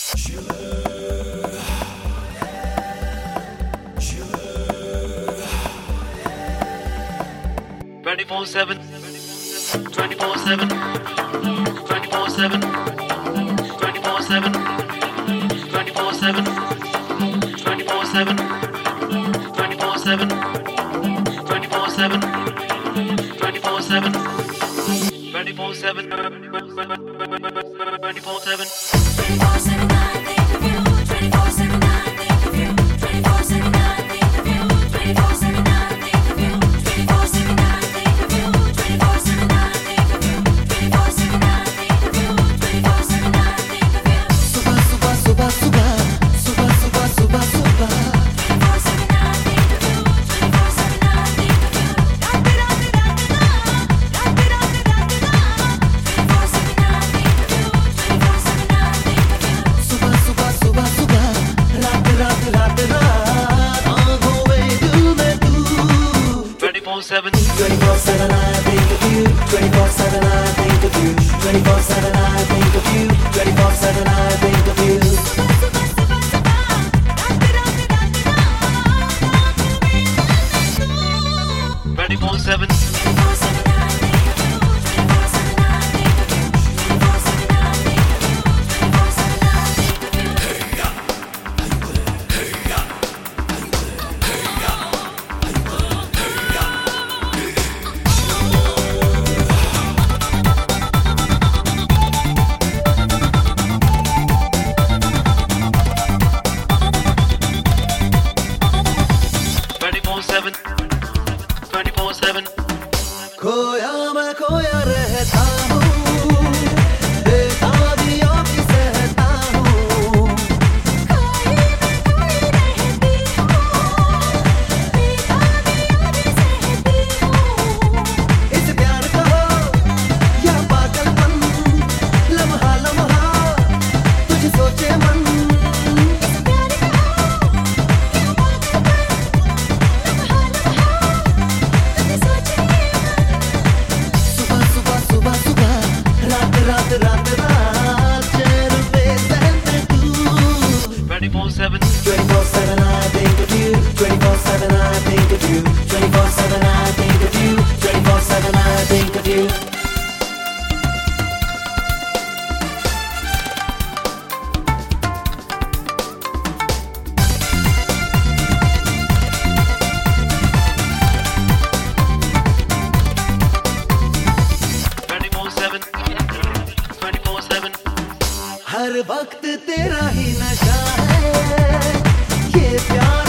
24/7, 24/7, 24/7, 24/7, 24/7, 24/7, 24/7, 24/7, 24/7, 24/7, 24/7. Seven. 24/7 I think of you. 24/7 I think of you. 24/7 I think of you. 24/7 I think of you. 24/7. खोया मैं खोया रहता हूँ, बेताबियों की सहता हूँ। खोई मैं खोई रहती हूँ, बेताबियों की सहती हूँ। इस प्यार का हो या पागलपन, लम्हा लम्हा तुझ सोचे मन। इस प्यार का हो या पागलपन, लम्हा लम्हा तुझे सोचे मन। सुबह सुबह सुबह सुबह, रात रात रात रात, चैन बेचैन है तू। 24/7. 24/7 I think of you. 24/7 I think of you. 24/7 I think of you. 24/7 I think of you. हर वक्त तेरा ही नशा है, ये प्यार